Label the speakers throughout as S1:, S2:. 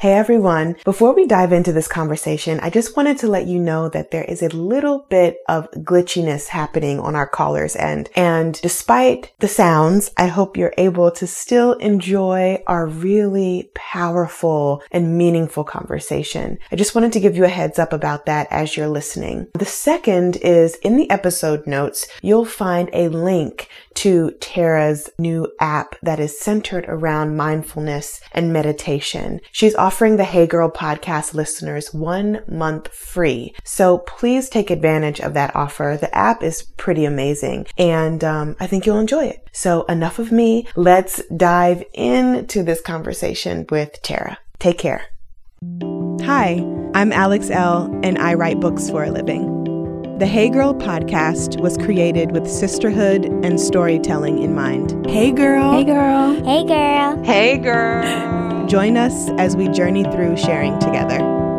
S1: Hey everyone, before we dive into this conversation, I just wanted to let you know that there is a little bit of glitchiness happening on our caller's end. And despite the sounds, I hope you're able to still enjoy our really powerful and meaningful conversation. I just wanted to give you a heads up about that as you're listening. The second is in the episode notes, you'll find a link to Tara's new app that is centered around mindfulness and meditation. She's offering the Hey Girl podcast listeners 1 month free. So please take advantage of that offer. The app is pretty amazing and I think you'll enjoy it. So enough of me. Let's dive into this conversation with Tara. Take care. Hi, I'm Alex L. and I write books for a living. The Hey Girl podcast was created with sisterhood and storytelling in mind. Hey girl.
S2: Hey girl.
S3: Hey girl.
S2: Hey girl.
S1: Join us as we journey through sharing together.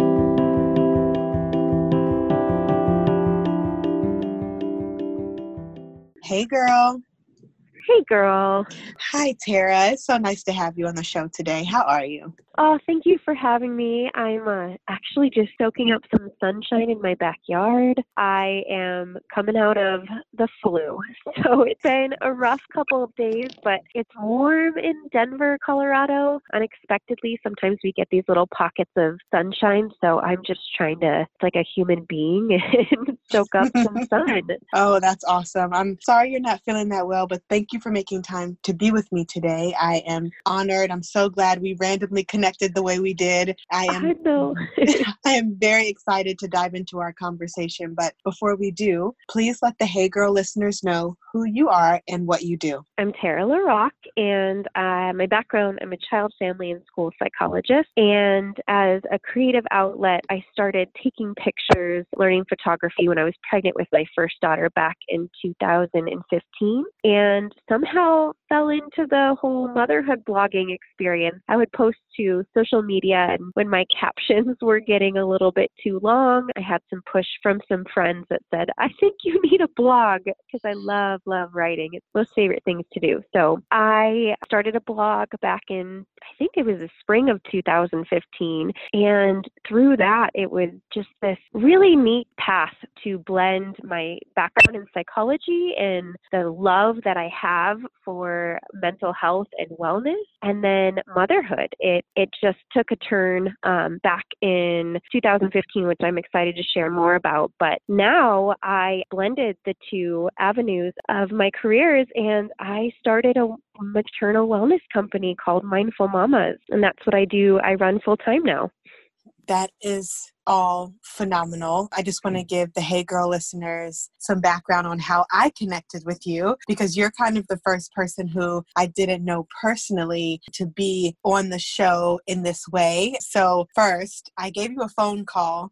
S1: Hey girl.
S2: Hey girl.
S1: Hi Tara. It's so nice to have you on the show today. How are you?
S2: Oh, thank you for having me. I'm actually just soaking up some sunshine in my backyard. I am coming out of the flu. So it's been a rough couple of days, but it's warm in Denver, Colorado. Unexpectedly, sometimes we get these little pockets of sunshine. So I'm just trying to, like a human being, and soak up some sun.
S1: Oh, that's awesome. I'm sorry you're not feeling that well, but thank you for making time to be with me today. I am honored. I'm so glad we randomly connected the way we did.
S2: I know.
S1: I am very excited to dive into our conversation. But before we do, please let the Hey Girl listeners know who you are and what you do.
S2: I'm Tara LaRock, and my background, I'm a child, family, and school psychologist. And as a creative outlet, I started taking pictures, learning photography when I was pregnant with my first daughter back in 2015, and somehow fell into the whole motherhood blogging experience. I would post to social media, and when my captions were getting a little bit too long, I had some push from some friends that said, I think you need a blog, because I love writing. It's my most favorite things to do. So I started a blog back in, I think it was the spring of 2015. And through that, it was just this really neat path to blend my background in psychology and the love that I have for mental health and wellness, and then motherhood. It just took a turn back in 2015, which I'm excited to share more about. But now I blended the two avenues of my careers, and I started a maternal wellness company called Mindful Mamas. And that's what I do. I run full time now.
S1: That is all phenomenal. I just want to give the Hey Girl listeners some background on how I connected with you, because you're kind of the first person who I didn't know personally to be on the show in this way. So first, I gave you a phone call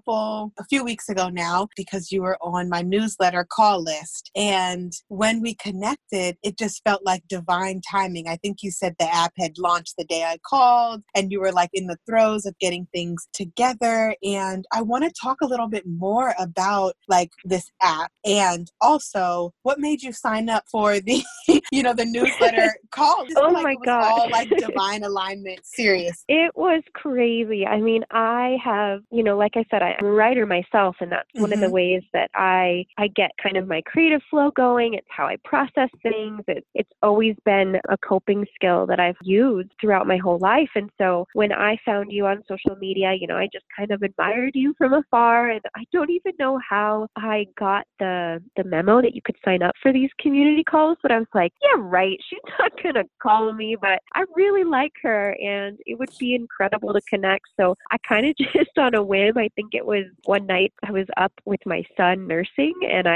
S1: a few weeks ago now, because you were on my newsletter call list. And when we connected, it just felt like divine timing. I think you said the app had launched the day I called, and you were like in the throes of getting things together. And I want to talk a little bit more about like this app, and also what made you sign up for the, the newsletter call.
S2: Oh
S1: like
S2: my
S1: it was
S2: God.
S1: all like divine alignment. Serious.
S2: It was crazy. I mean, I have, like I said, I'm a writer myself, and that's one of the ways that I get kind of my creative flow going. It's how I process things. It's always been a coping skill that I've used throughout my whole life. And so when I found you on social media, I just kind of admired you from afar, and I don't even know how I got the memo that you could sign up for these community calls, but I was like, yeah, right, she's not gonna call me, but I really like her and it would be incredible to connect. So I kind of just on a whim, I think it was one night I was up with my son nursing, and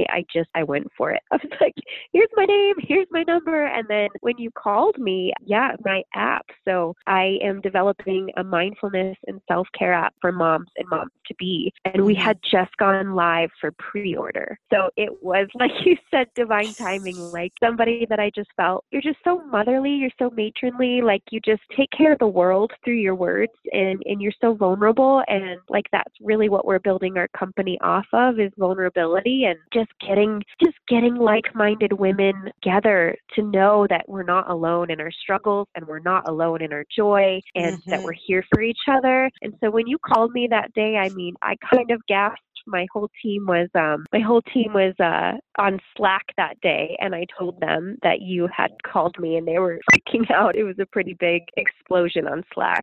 S2: I went for it. I was like, here's my name, here's my number. And then when you called me, my app. So I am developing a mindfulness and self-care app for moms moms and moms to be. And we had just gone live for pre-order. So it was, like you said, divine timing, like somebody that I just felt, you're just so motherly, you're so matronly, like you just take care of the world through your words, and you're so vulnerable. And like, that's really what we're building our company off of, is vulnerability, and just getting like-minded women together to know that we're not alone in our struggles, and we're not alone in our joy, and that we're here for each other. And so when you called me that day, I mean, I kind of gasped. My whole team was on Slack that day, and I told them that you had called me, and they were freaking out. It was a pretty big explosion on Slack.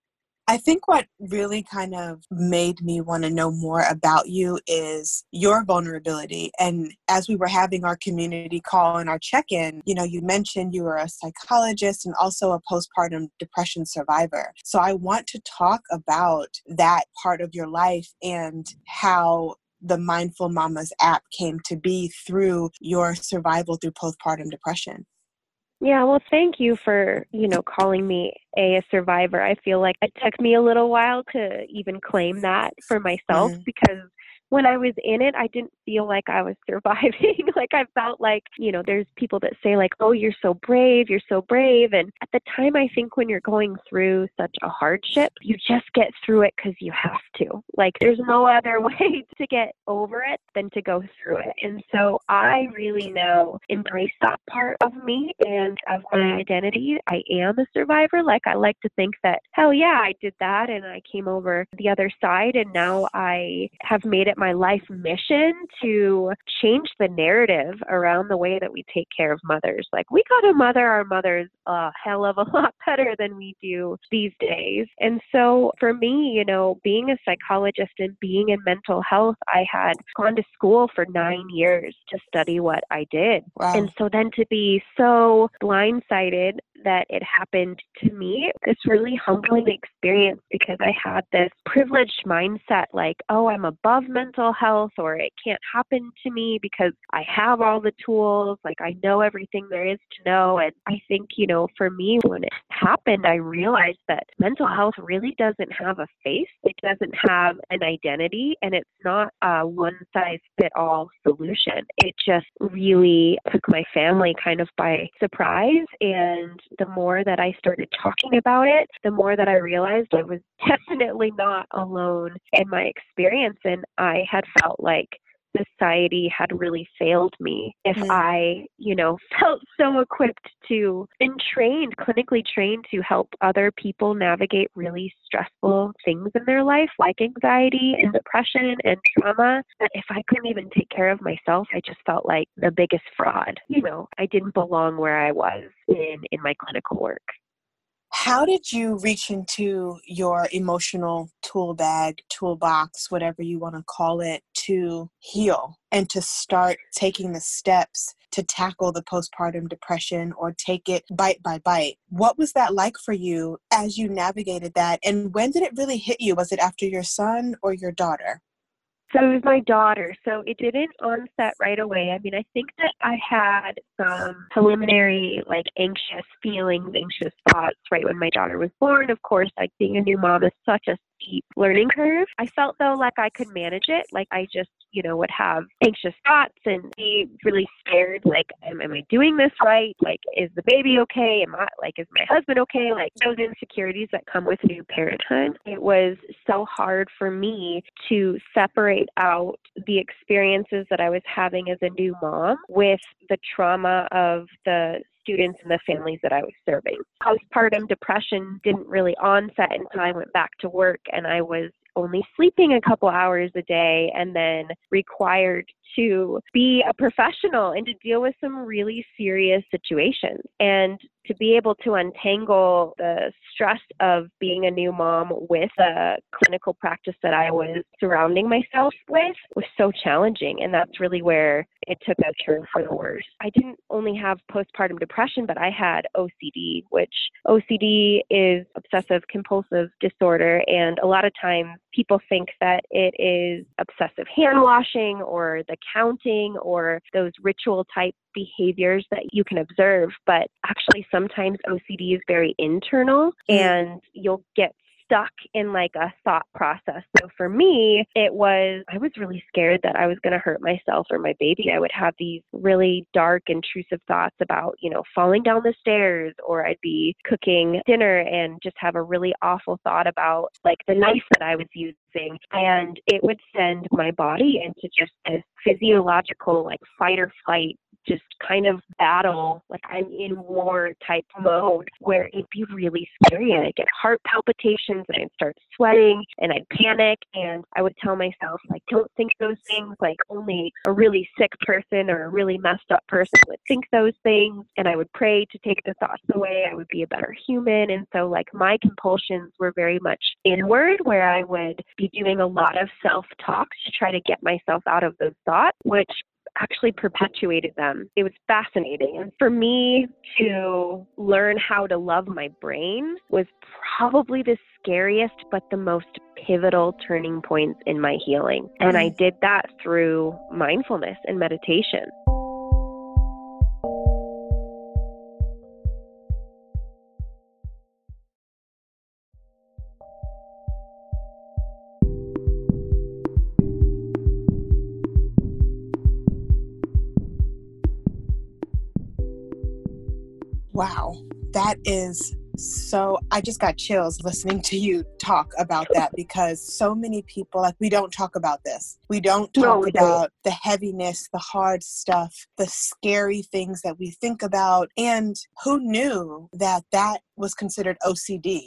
S3: I think what really kind of made me want to know more about you is your vulnerability. And as we were having our community call and our check-in, you mentioned you were a psychologist and also a postpartum depression survivor. So I want to talk about that part of your life and how the Mindful Mamas app came to be through your survival through postpartum depression.
S2: Yeah, well, thank you for, calling me a survivor. I feel like it took me a little while to even claim that for myself, because when I was in it, I didn't feel like I was surviving. Like, I felt like, there's people that say like, oh, you're so brave. And at the time, I think when you're going through such a hardship, you just get through it because you have to. Like, there's no other way to get over it than to go through it. And so I really now embrace that part of me and of my identity. I am a survivor. Like, I like to think that, hell yeah, I did that and I came over the other side, and now I have made it my life mission to change the narrative around the way that we take care of mothers. Like, we got to mother our mothers a hell of a lot better than we do these days. And so for me, being a psychologist and being in mental health, I had gone to school for 9 years to study what I did.
S3: Wow.
S2: And so then to be so blindsided that it happened to me, this really humbling experience, because I had this privileged mindset like, oh, I'm above mental health, or it can't happen to me because I have all the tools, like I know everything there is to know. And I think, for me, when it happened, I realized that mental health really doesn't have a face. It doesn't have an identity, and it's not a one-size-fit-all solution. It just really took my family kind of by surprise. And the more that I started talking about it, the more that I realized I was definitely not alone in my experience. And I had felt like society had really failed me if I, felt so equipped to and clinically trained to help other people navigate really stressful things in their life, like anxiety and depression and trauma, that if I couldn't even take care of myself, I just felt like the biggest fraud. I didn't belong where I was in my clinical work.
S3: How did you reach into your emotional toolbox, whatever you want to call it, to heal and to start taking the steps to tackle the postpartum depression or take it bite by bite? What was that like for you as you navigated that? And when did it really hit you? Was it after your son or your daughter?
S2: So it was my daughter. So it didn't onset right away. I mean, I think that I had some preliminary, anxious feelings, anxious thoughts right when my daughter was born. Of course, being a new mom is such a steep learning curve. I felt though like I could manage it. Like I just, would have anxious thoughts and be really scared. Like, am I doing this right? Like, is the baby okay? Is my husband okay? Like those insecurities that come with new parenthood. It was so hard for me to separate out the experiences that I was having as a new mom with the trauma of the students and the families that I was serving. Postpartum depression didn't really onset until I went back to work, and I was only sleeping a couple hours a day and then required to be a professional and to deal with some really serious situations. And to be able to untangle the stress of being a new mom with a clinical practice that I was surrounding myself with was so challenging. And that's really where it took a turn for the worse. I didn't only have postpartum depression, but I had OCD, which OCD is obsessive compulsive disorder. And a lot of times people think that it is obsessive hand washing or the counting or those ritual type behaviors that you can observe. But actually sometimes OCD is very internal, and you'll get stuck in like a thought process. So for me, I was really scared that I was going to hurt myself or my baby. I would have these really dark, intrusive thoughts about, falling down the stairs, or I'd be cooking dinner and just have a really awful thought about like the knife that I was using. And it would send my body into just this physiological like fight or flight, just kind of battle, like I'm in war type mode, where it'd be really scary. And I'd get heart palpitations and I'd start sweating and I'd panic. And I would tell myself, like, don't think those things. Like only a really sick person or a really messed up person would think those things. And I would pray to take the thoughts away. I would be a better human. And so like my compulsions were very much inward, where I would be doing a lot of self-talk to try to get myself out of those thoughts, which actually perpetuated them. It was fascinating. And for me to learn how to love my brain was probably the scariest, but the most pivotal turning points in my healing. And I did that through mindfulness and meditation.
S3: Wow, that is so, I just got chills listening to you talk about that, because so many people, like, we don't talk about this. We don't talk about the heaviness, the hard stuff, the scary things that we think about. And who knew that that was considered OCD?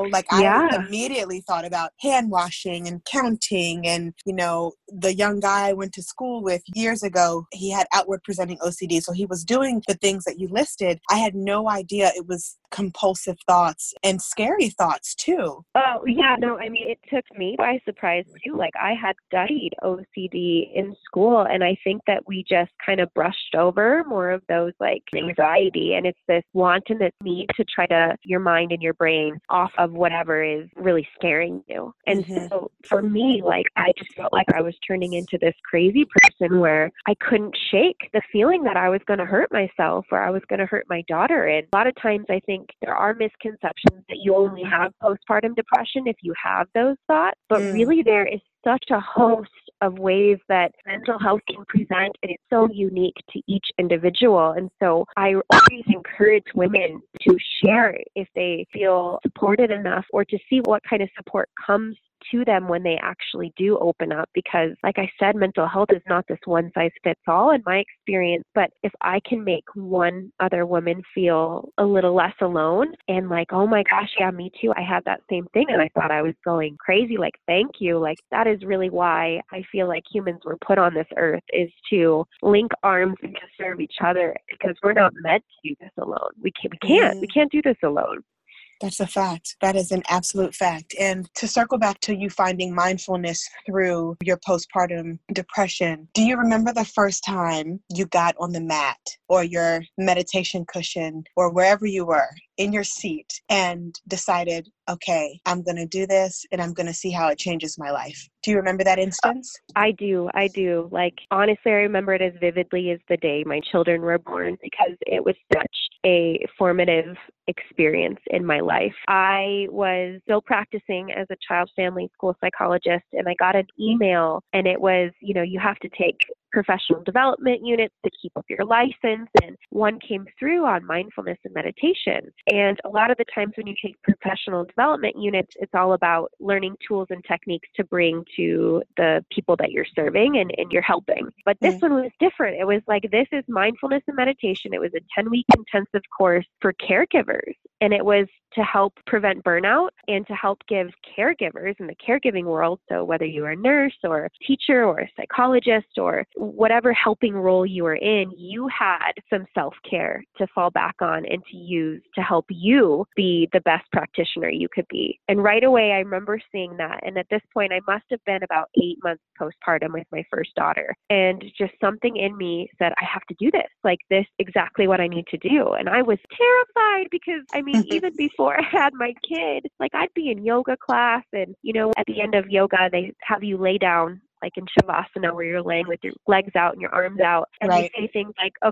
S3: I immediately thought about hand washing and counting. And, the young guy I went to school with years ago, he had outward presenting OCD. So he was doing the things that you listed. I had no idea it was compulsive thoughts and scary thoughts too.
S2: Oh, yeah. No, I mean, it took me by surprise too. Like I had studied OCD in school, and I think that we just kind of brushed over more of those like anxiety. And it's this want and this need to try to your mind and your brain off of whatever is really scaring you. And so for me, like I just felt like I was turning into this crazy person where I couldn't shake the feeling that I was going to hurt myself or I was going to hurt my daughter. And a lot of times I think there are misconceptions that you only have postpartum depression if you have those thoughts, but really there is such a host of ways that mental health can present, and it's so unique to each individual. And so I always encourage women to share if they feel supported enough, or to see what kind of support comes to them when they actually do open up. Because like I said, mental health is not this one size fits all in my experience, but if I can make one other woman feel a little less alone and like, oh my gosh, yeah, me too, I had that same thing and I thought I was going crazy, like, thank you. Like that is really why I feel like humans were put on this earth, is to link arms and to serve each other, because we're not meant to do this alone. We can't do this alone.
S3: That's a fact. That is an absolute fact. And to circle back to you finding mindfulness through your postpartum depression, do you remember the first time you got on the mat or your meditation cushion or wherever you were in your seat and decided, okay, I'm going to do this and I'm going to see how it changes my life? Do you remember that instance?
S2: I do. Like, honestly, I remember it as vividly as the day my children were born, because it was such a formative experience in my life. I was still practicing as a child family school psychologist, and I got an email, and it was, you have to take professional development units to keep up your license. And one came through on mindfulness and meditation. And a lot of the times when you take professional development units, it's all about learning tools and techniques to bring to the people that you're serving and you're helping. But this one was different. It was like, this is mindfulness and meditation. It was a 10-week intensive course for caregivers. And it was to help prevent burnout and to help give caregivers in the caregiving world, so whether you are a nurse or a teacher or a psychologist or whatever helping role you were in, you had some self-care to fall back on and to use to help you be the best practitioner you could be. And right away, I remember seeing that. And at this point, I must have been about 8 months postpartum with my first daughter. And just something in me said, I have to do this. Like, this exactly what I need to do. And I was terrified because, even before I had my kid, like, I'd be in yoga class and, at the end of yoga, they have you lay down like in Shavasana, where you're laying with your legs out and your arms out. And they say things like, okay,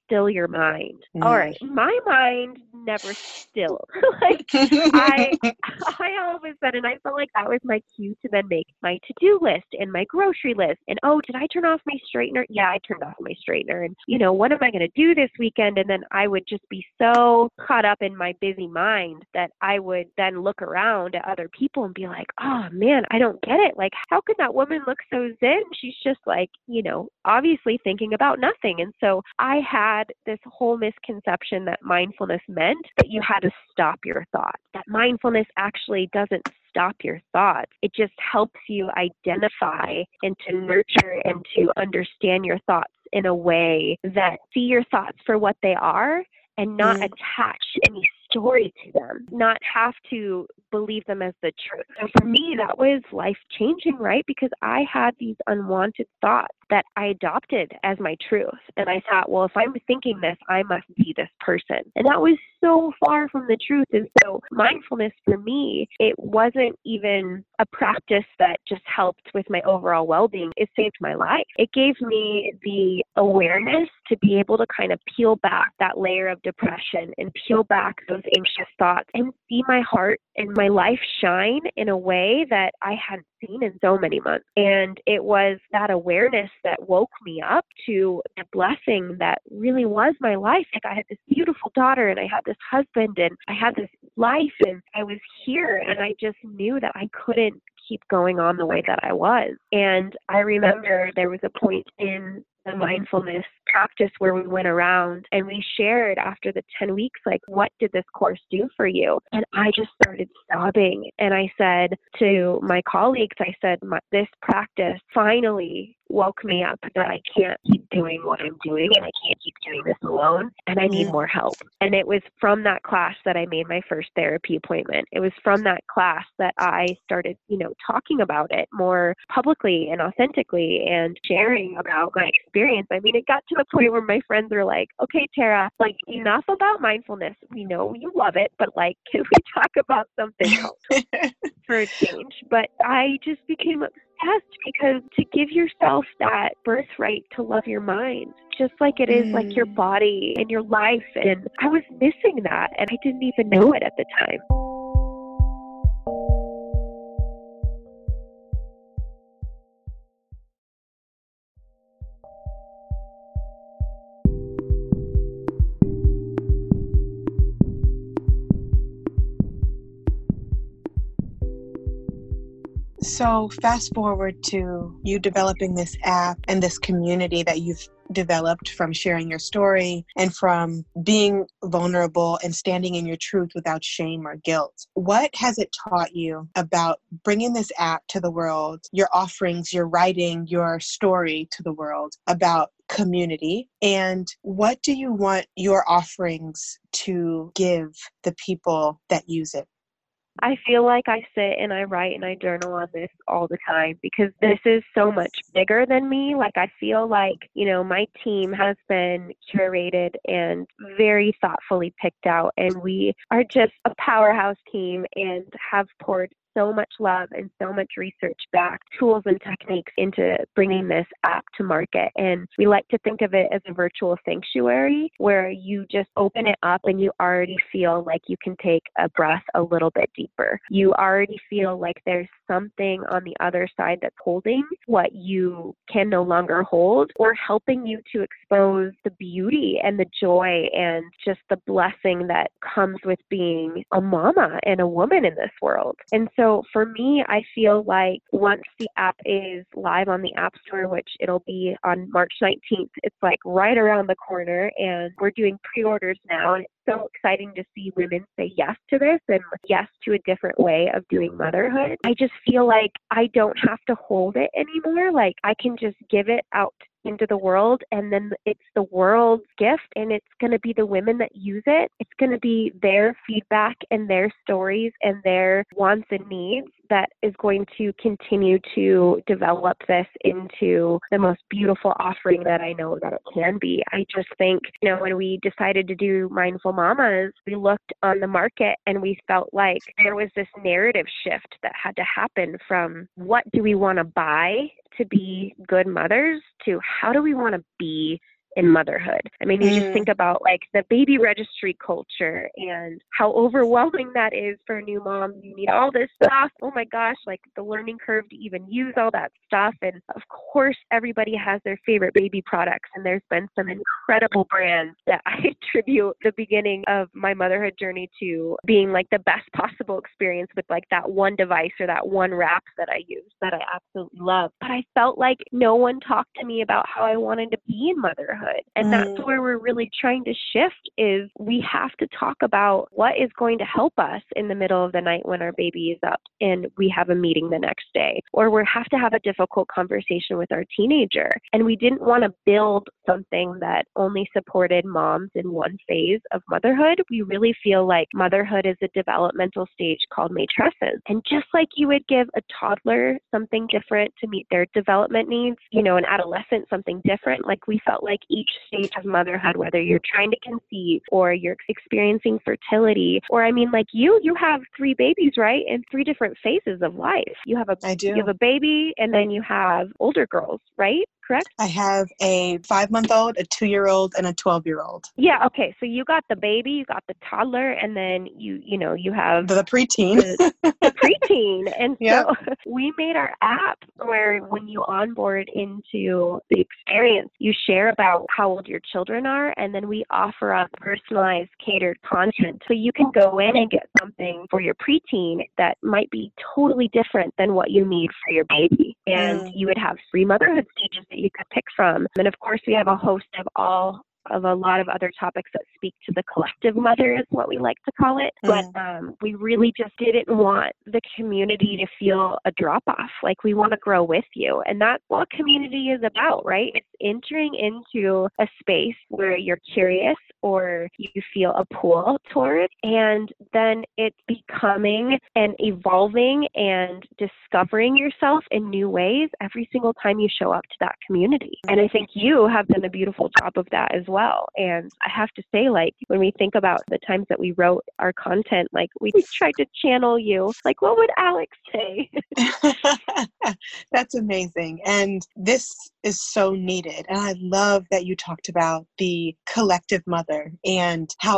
S2: still your mind.
S3: Mm.
S2: All right, my mind never stilled. Like I all of a sudden I felt like that was my cue to then make my to-do list and my grocery list. And oh, did I turn off my straightener? Yeah, I turned off my straightener. And what am I going to do this weekend? And then I would just be so caught up in my busy mind that I would then look around at other people and be like, oh man, I don't get it. Like, how could that woman look so zen? She's just like, obviously thinking about nothing. And so I had this whole misconception that mindfulness meant that you had to stop your thoughts. That mindfulness actually doesn't stop your thoughts. It just helps you identify and to nurture and to understand your thoughts in a way that see your thoughts for what they are and not attach any story to them, not have to believe them as the truth. So for me, that was life-changing, right? Because I had these unwanted thoughts that I adopted as my truth. And I thought, well, if I'm thinking this, I must be this person. And that was so far from the truth. And so mindfulness for me, it wasn't even a practice that just helped with my overall well-being. It saved my life. It gave me the awareness to be able to kind of peel back that layer of depression and peel back those anxious thoughts and see my heart and my life shine in a way that I hadn't seen in so many months. And it was that awareness that woke me up to the blessing that really was my life. Like, I had this beautiful daughter and I had this husband and I had this life and I was here, and I just knew that I couldn't keep going on the way that I was. And I remember there was a point in the mindfulness practice where we went around and we shared after the 10 weeks, like, what did this course do for you? And I just started sobbing. And I said to my colleagues, I said, this practice finally woke me up that I can't keep doing what I'm doing and I can't keep doing this alone and I need more help. And it was from that class that I made my first therapy appointment. It was from that class that I started, talking about it more publicly and authentically and sharing about my experience. I mean, it got to the point where my friends were like, okay, Tara, like, enough about mindfulness. We know you love it, but like, can we talk about something else for a change? But I just became obsessed because to give yourself that birthright to love your mind, just like it is like your body and your life. And I was missing that and I didn't even know it at the time.
S3: So fast forward to you developing this app and this community that you've developed from sharing your story and from being vulnerable and standing in your truth without shame or guilt. What has it taught you about bringing this app to the world, your offerings, your writing, your story to the world about community? And what do you want your offerings to give the people that use it?
S2: I feel like I sit and I write and I journal on this all the time because this is so much bigger than me. Like, I feel like, my team has been curated and very thoughtfully picked out, and we are just a powerhouse team and have poured so much love and so much research back, tools and techniques into bringing this app to market. And we like to think of it as a virtual sanctuary where you just open it up and you already feel like you can take a breath a little bit deeper. You already feel like there's something on the other side that's holding what you can no longer hold, or helping you to expose the beauty and the joy and just the blessing that comes with being a mama and a woman in this world. And so for me, I feel like once the app is live on the App Store, which it'll be on March 19th, it's like right around the corner, and we're doing pre-orders now. And it's so exciting to see women say yes to this and yes to a different way of doing motherhood. I just feel like I don't have to hold it anymore. Like, I can just give it out into the world, and then it's the world's gift, and it's going to be the women that use it. It's going to be their feedback and their stories and their wants and needs that is going to continue to develop this into the most beautiful offering that I know that it can be. I just think, when we decided to do Mindful Mamas, we looked on the market and we felt like there was this narrative shift that had to happen from what do we want to buy to be good mothers to how do we want to be in motherhood. I mean, you just think about like the baby registry culture and how overwhelming that is for a new mom. You need all this stuff. Oh my gosh, like the learning curve to even use all that stuff. And of course, everybody has their favorite baby products. And there's been some incredible brands that I attribute the beginning of my motherhood journey to being like the best possible experience with like that one device or that one wrap that I use that I absolutely love. But I felt like no one talked to me about how I wanted to be in motherhood. And that's where we're really trying to shift is we have to talk about what is going to help us in the middle of the night when our baby is up and we have a meeting the next day, or we have to have a difficult conversation with our teenager. And we didn't want to build something that only supported moms in one phase of motherhood. We really feel like motherhood is a developmental stage called matrescence. And just like you would give a toddler something different to meet their development needs, you know, an adolescent something different, like we felt like each stage of motherhood, whether you're trying to conceive or you're experiencing fertility, or I mean, like you have 3 babies, right? In 3 different phases of life.
S3: I do.
S2: You have a baby and then you have older girls, right? Correct?
S3: I have a 5-month-old, a 2-year-old, and a 12-year-old.
S2: Yeah. Okay. So you got the baby, you got the toddler, and then you have
S3: The preteen.
S2: the preteen. And
S3: Yep.
S2: so we made our app where when you onboard into the experience, you share about how old your children are, and then we offer up personalized catered content. So you can go in and get something for your preteen that might be totally different than what you need for your baby. And you would have 3 motherhood stages that you could pick from. And of course, we have a host of a lot of other topics that speak to the collective mother is what we like to call it. But we really just didn't want the community to feel a drop off. Like we want to grow with you. And that's what community is about, right? It's entering into a space where you're curious or you feel a pull toward, and then it's becoming and evolving and discovering yourself in new ways every single time you show up to that community. And I think you have done a beautiful job of that as well. And I have to say, like, when we think about the times that we wrote our content, like we tried to channel you. Like, what would Alex say?
S3: That's amazing. And this is so needed. And I love that you talked about the collective mother and how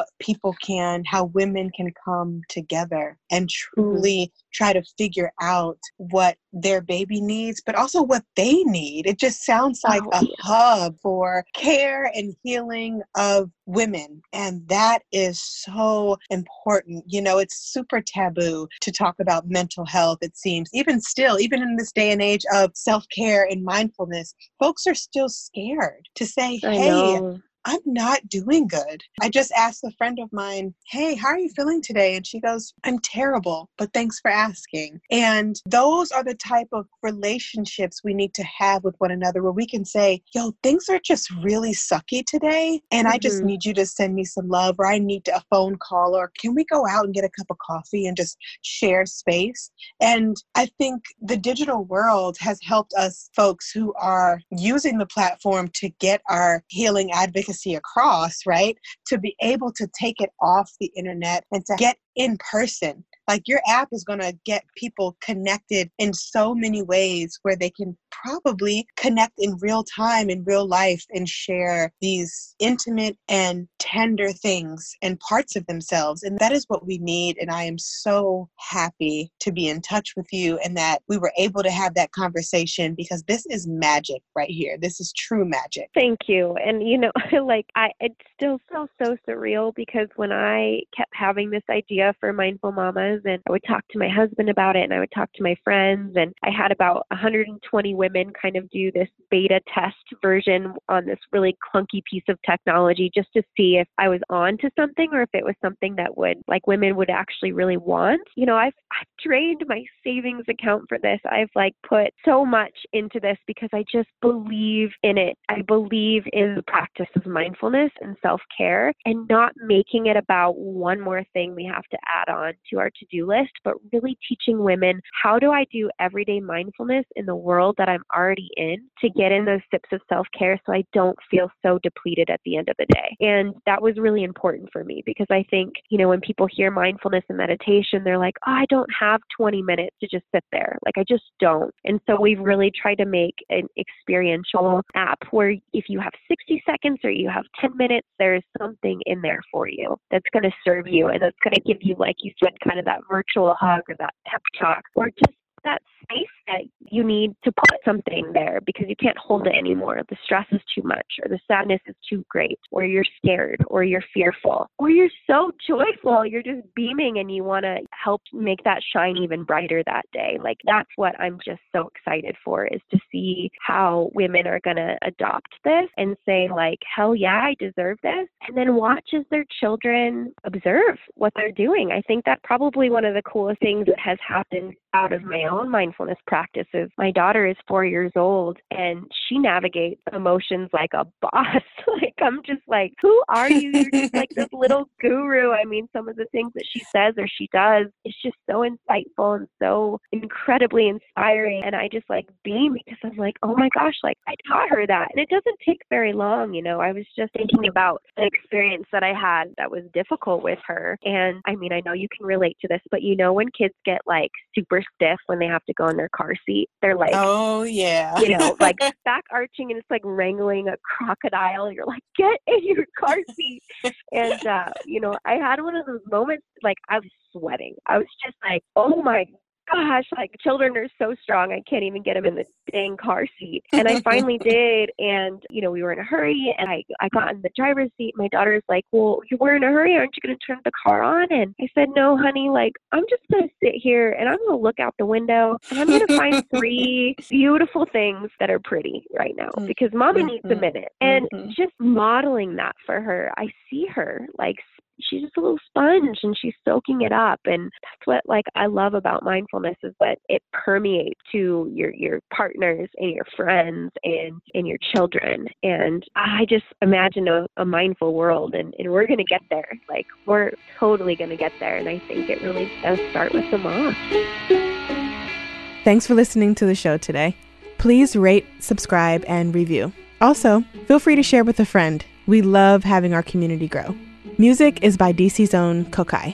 S3: women can come together and truly try to figure out what their baby needs, but also what they need. It just sounds like a hub for care and healing of women. And that is so important. You know, it's super taboo to talk about mental health, it seems. Even still, even in this day and age of self-care and mindfulness, folks are still scared to say, hey, I'm not doing good. I just asked a friend of mine, hey, how are you feeling today? And she goes, I'm terrible, but thanks for asking. And those are the type of relationships we need to have with one another where we can say, yo, things are just really sucky today. And I just need you to send me some love, or I need a phone call, or can we go out and get a cup of coffee and just share space? And I think the digital world has helped us folks who are using the platform to get our healing advocacy across, right? To be able to take it off the internet and to get in person. Like your app is going to get people connected in so many ways where they can probably connect in real time, in real life, and share these intimate and tender things and parts of themselves. And that is what we need. And I am so happy to be in touch with you and that we were able to have that conversation, because this is magic right here. This is true magic.
S2: Thank you. And, you know, it's still so surreal, because when I kept having this idea for Mindful Mamas, and I would talk to my husband about it, and I would talk to my friends, and I had about 120 women kind of do this beta test version on this really clunky piece of technology just to see if I was on to something or if it was something that women would actually really want. You know, I've drained my savings account for this. I've put so much into this because I just believe in it. I believe in the practice of mindfulness and self-care, and not making it about one more thing we have to add on to our to-do list, but really teaching women, how do I do everyday mindfulness in the world that I'm already in to get in those sips of self-care so I don't feel so depleted at the end of the day. And that was really important for me because I think, when people hear mindfulness and meditation, they're like, oh, I don't have 20 minutes to just sit there. Like, I just don't. And so we've really tried to make an experiential app where if you have 60 seconds or you have 10 minutes, there's something in there for you that's going to serve you and that's going to give you, like you said, kind of that virtual hug or that pep talk or just that space that you need to put something there because you can't hold it anymore. The stress is too much, or the sadness is too great, or you're scared, or you're fearful, or you're so joyful. You're just beaming and you want to help make that shine even brighter that day. Like, that's what I'm just so excited for, is to see how women are going to adopt this and say, like, hell yeah, I deserve this. And then watch as their children observe what they're doing. I think that probably one of the coolest things that has happened out of my own mindfulness practices. My daughter is 4 years old and she navigates emotions like a boss. Like, I'm just like, who are you? You're just like this little guru. I mean, some of the things that she says or she does is just so insightful and so incredibly inspiring. And I just like beam because I'm like, oh my gosh, like I taught her that. And it doesn't take very long. I was just thinking about an experience that I had that was difficult with her. And I mean, I know you can relate to this, but when kids get like super stiff when they have to go in their car seat, they're like,
S3: oh yeah,
S2: like back arching and it's like wrangling a crocodile. You're like, get in your car seat. And, I had one of those moments, like I was sweating. I was just like, oh my gosh, like children are so strong. I can't even get them in the dang car seat. And I finally did. And, we were in a hurry and I got in the driver's seat. My daughter's like, well, you were in a hurry. Aren't you going to turn the car on? And I said, no, honey, like, I'm just going to sit here and I'm going to look out the window and I'm going to find 3 beautiful things that are pretty right now because mommy needs a minute. And just modeling that for her, I see her like, she's just a little sponge and she's soaking it up. And that's what like I love about mindfulness, is that it permeates to your partners and your friends and your children. And I just imagine a mindful world and we're going to get there. Like, we're totally going to get there. And I think it really does start with the mom.
S1: Thanks for listening to the show today. Please rate, subscribe, and review. Also, feel free to share with a friend. We love having our community grow. Music is by DC's own Kokai.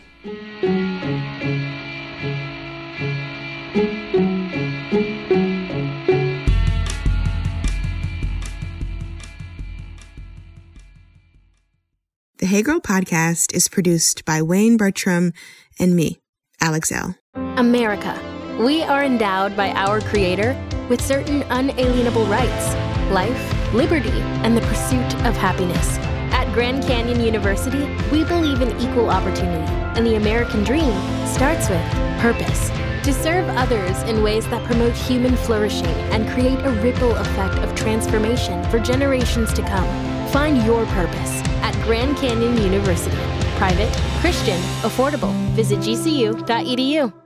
S1: The Hey Girl podcast is produced by Wayne Bertram and me, Alex L.
S4: America. We are endowed by our Creator with certain unalienable rights: life, liberty, and the pursuit of happiness. At Grand Canyon University, we believe in equal opportunity, and the American dream starts with purpose. To serve others in ways that promote human flourishing and create a ripple effect of transformation for generations to come. Find your purpose at Grand Canyon University. Private, Christian, affordable. Visit gcu.edu.